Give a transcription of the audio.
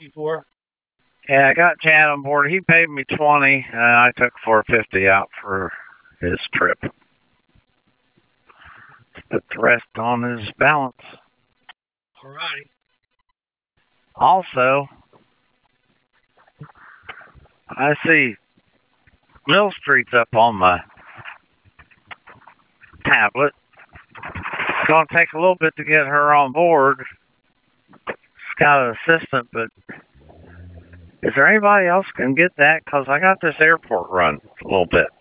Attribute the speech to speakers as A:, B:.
A: Yeah, I got Chad on board. He paid me 20, and I took 450 out for his trip. Put the rest on his balance.
B: Alrighty.
A: Also, I see Mill Street's up on my tablet. It's going to take a little bit to get her on board. She's got an assistant, but is there anybody else can get that? Because I got this airport run a little bit.